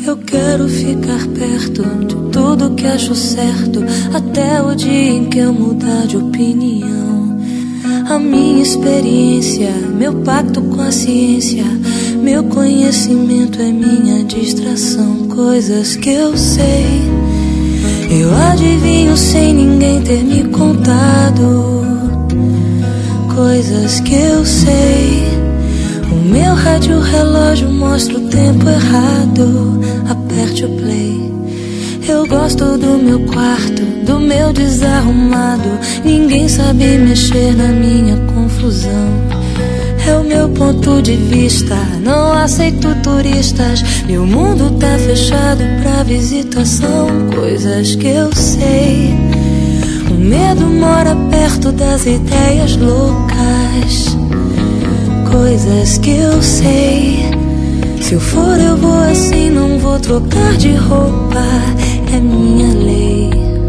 Eu quero ficar perto de tudo que acho certo, até o dia em que eu mudar de opinião. A minha experiência, meu pacto com a ciência, meu conhecimento é minha distração. Coisas que eu sei, eu adivinho sem ninguém ter me contado. Coisas que eu sei, o meu rádio relógio mostra o tempo errado. Aperte o play. Eu gosto do meu quarto, do meu desarrumado. Ninguém sabe mexer na minha confusão. É o meu ponto de vista, não aceito turistas. Meu mundo tá fechado pra visitação. Coisas que eu sei, o medo mora perto das ideias loucas. Coisas que eu sei, se eu for eu vou assim, não vou trocar de roupa, é minha lei.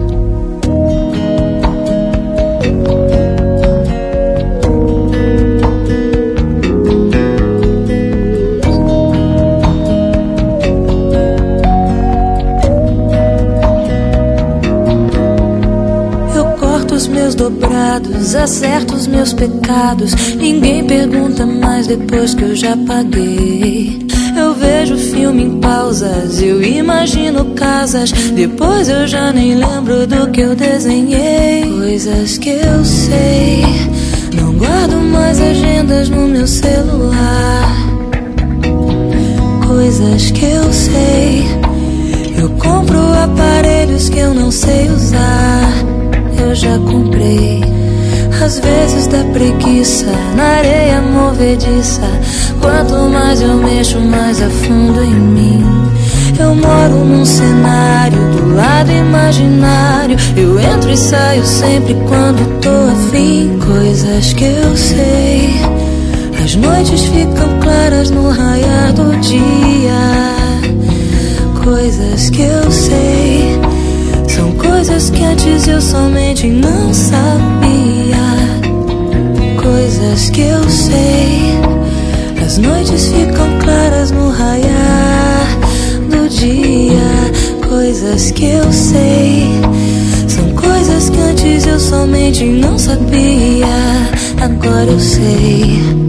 Eu corto os meus dobrados, acerto os meus pecados. Ninguém pergunta mais depois que eu já paguei. Eu vejo filme em pausas, eu imagino casas. Depois eu já nem lembro do que eu desenhei. Coisas que eu sei, não guardo mais agendas no meu celular. Coisas que eu sei, eu compro aparelhos que eu não sei usar. Eu já comprei, às vezes dá preguiça na areia movediça. Quanto mais eu mexo, mais afundo em mim. Eu moro num cenário do lado imaginário. Eu entro e saio sempre quando tô afim. Coisas que eu sei, as noites ficam claras no raiar do dia. Coisas que eu sei, são coisas que antes eu somente não sabia. Coisas que eu sei, as noites ficam claras no raiar do dia. Coisas que eu sei, são coisas que antes eu somente não sabia. Agora eu sei.